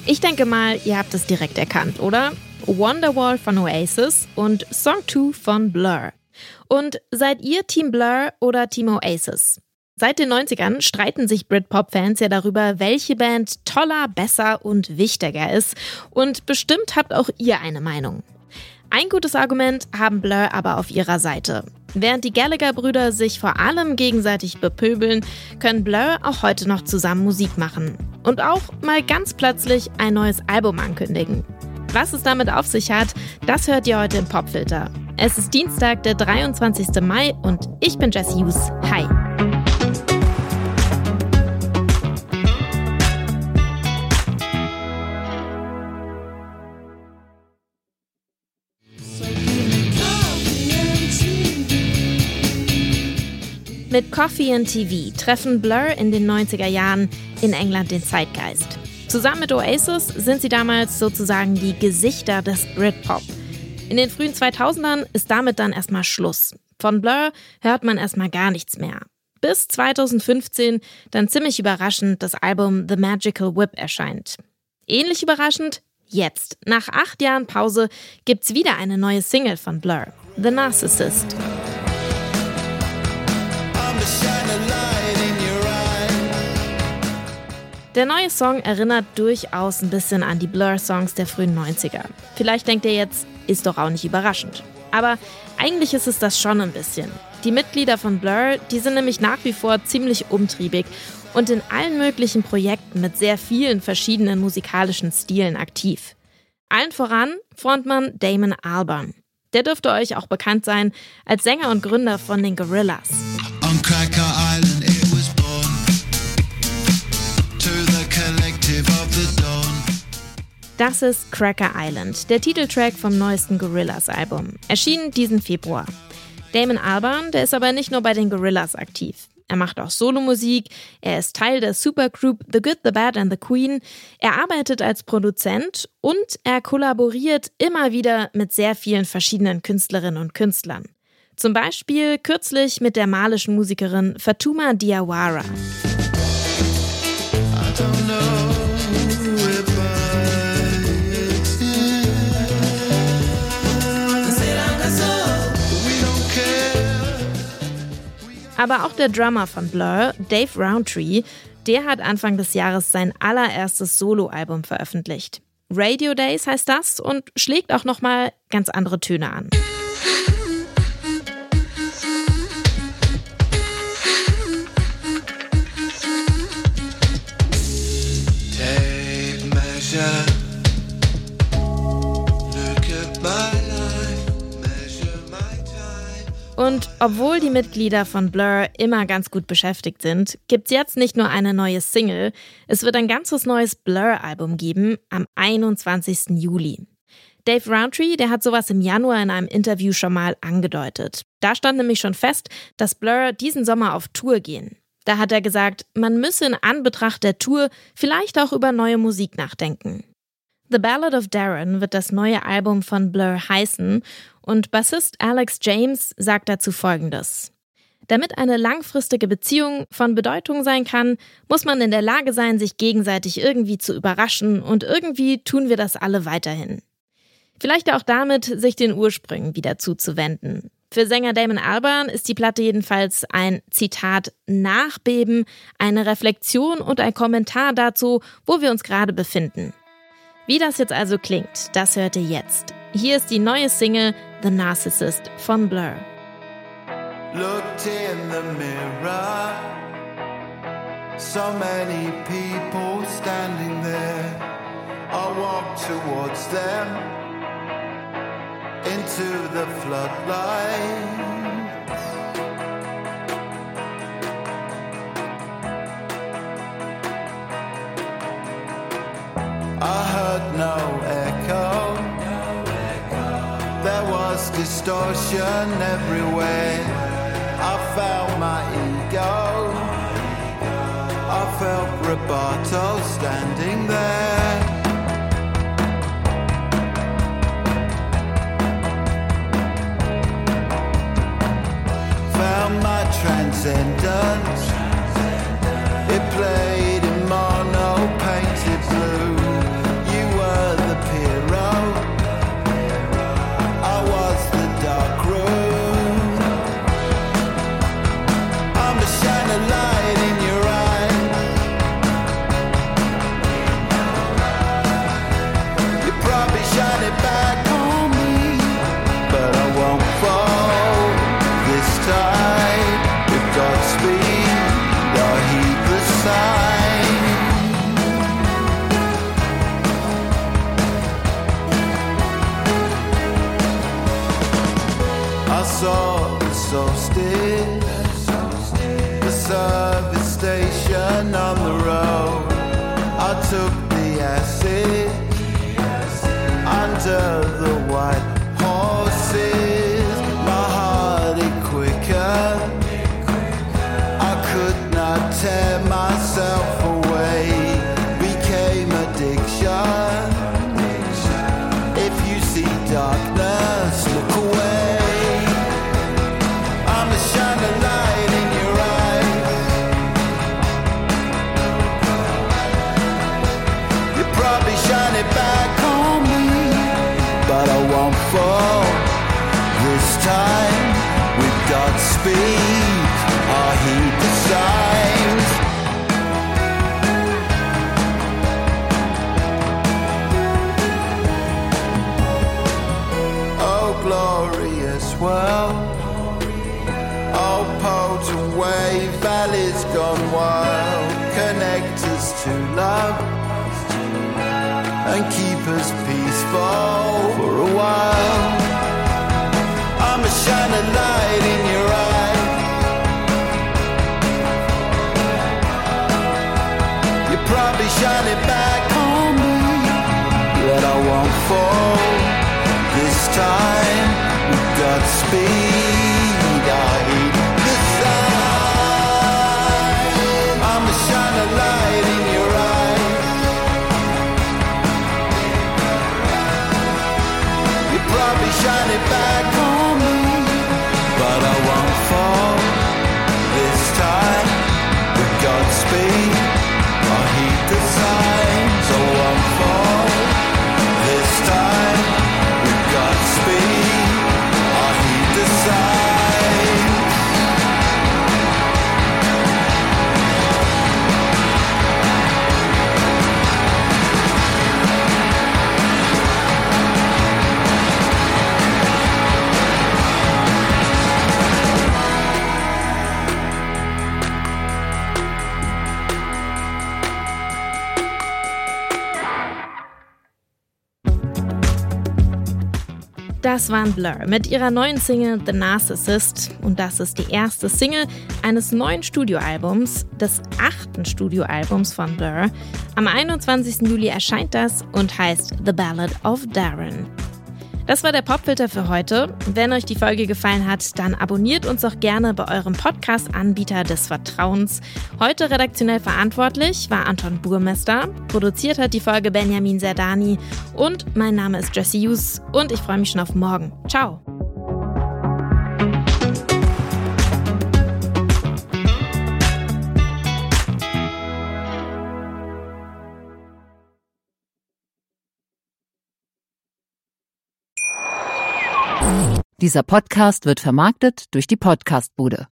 Ich denke mal, ihr habt es direkt erkannt, oder? Wonderwall von Oasis und Song 2 von Blur. Und seid ihr Team Blur oder Team Oasis? Seit den 90ern streiten sich Britpop-Fans ja darüber, welche Band toller, besser und wichtiger ist. Und bestimmt habt auch ihr eine Meinung. Ein gutes Argument haben Blur aber auf ihrer Seite. Während die Gallagher-Brüder sich vor allem gegenseitig bepöbeln, können Blur auch heute noch zusammen Musik machen. Und auch mal ganz plötzlich ein neues Album ankündigen. Was es damit auf sich hat, das hört ihr heute im Popfilter. Es ist Dienstag, der 23. Mai und ich bin Jessie Hughes. Hi! Mit Coffee and TV treffen Blur in den 90er Jahren in England den Zeitgeist. Zusammen mit Oasis sind sie damals sozusagen die Gesichter des Britpop. In den frühen 2000ern ist damit dann erstmal Schluss. Von Blur hört man erstmal gar nichts mehr. Bis 2015 dann ziemlich überraschend das Album The Magical Whip erscheint. Ähnlich überraschend jetzt. Nach 8 Jahren Pause gibt's wieder eine neue Single von Blur, The Narcissist. Der neue Song erinnert durchaus ein bisschen an die Blur-Songs der frühen 90er. Vielleicht denkt ihr jetzt, ist doch auch nicht überraschend. Aber eigentlich ist es das schon ein bisschen. Die Mitglieder von Blur, die sind nämlich nach wie vor ziemlich umtriebig und in allen möglichen Projekten mit sehr vielen verschiedenen musikalischen Stilen aktiv. Allen voran Frontmann Damon Albarn. Der dürfte euch auch bekannt sein als Sänger und Gründer von den Gorillaz. On Cracker Island it was born, to the collective of the dawn. Das ist Cracker Island, der Titeltrack vom neuesten Gorillaz-Album, erschienen diesen Februar. Damon Albarn, der ist aber nicht nur bei den Gorillaz aktiv. Er macht auch Solomusik, er ist Teil der Supergroup The Good, The Bad and The Queen, er arbeitet als Produzent und er kollaboriert immer wieder mit sehr vielen verschiedenen Künstlerinnen und Künstlern. Zum Beispiel kürzlich mit der malischen Musikerin Fatuma Diawara. Aber auch der Drummer von Blur, Dave Rowntree, der hat Anfang des Jahres sein allererstes Soloalbum veröffentlicht. Radio Days heißt das und schlägt auch nochmal ganz andere Töne an. Und obwohl die Mitglieder von Blur immer ganz gut beschäftigt sind, gibt's jetzt nicht nur eine neue Single, es wird ein ganzes neues Blur-Album geben am 21. Juli. Dave Rowntree, der hat sowas im Januar in einem Interview schon mal angedeutet. Da stand nämlich schon fest, dass Blur diesen Sommer auf Tour gehen. Da hat er gesagt, man müsse in Anbetracht der Tour vielleicht auch über neue Musik nachdenken. The Ballad of Darren wird das neue Album von Blur heißen und Bassist Alex James sagt dazu Folgendes. Damit eine langfristige Beziehung von Bedeutung sein kann, muss man in der Lage sein, sich gegenseitig irgendwie zu überraschen und irgendwie tun wir das alle weiterhin. Vielleicht auch damit, sich den Ursprüngen wieder zuzuwenden. Für Sänger Damon Albarn ist die Platte jedenfalls ein, Zitat, Nachbeben, eine Reflexion und ein Kommentar dazu, wo wir uns gerade befinden. Wie das jetzt also klingt, das hört ihr jetzt. Hier ist die neue Single The Narcissist von Blur. Looked in the mirror, so many people standing there. I walked towards them, into the floodlight. I heard no echo. There was distortion everywhere. I felt my ego. I felt Roboto standing there. Found my transcendence. It played in mono painted blue. so still. The service station on the road, I took the acid under the white horses. My heart it quicker, I could not tear myself away. Became addiction. If you see darkness, look away. I'm a shining light in your eyes. You probably shine it back on me, but I won't fall this time. With Godspeed, I heed the signs. Oh, glorious world. Oh, potent wave, valleys gone wild. Connect us to love and keep us peaceful for a while. I'm a shining light in your eyes. You probably shine it back on me, but I won't fall this time. With Godspeed, I heed the sign. I'm a shining light in your eyes. You probably shine it back on me, but I won't fall this time. With Godspeed, I heed the signs. I won't fall this time. With Godspeed, I heed the signs. Das waren Blur mit ihrer neuen Single The Narcissist und das ist die erste Single eines neuen Studioalbums, des 8. Studioalbums von Blur. Am 21. Juli erscheint das und heißt The Ballad of Darren. Das war der Popfilter für heute. Wenn euch die Folge gefallen hat, dann abonniert uns doch gerne bei eurem Podcast-Anbieter des Vertrauens. Heute redaktionell verantwortlich war Anton Burmester, produziert hat die Folge Benjamin Zerdani und mein Name ist Jessie Hughes und ich freue mich schon auf morgen. Ciao! Dieser Podcast wird vermarktet durch die Podcast-Bude.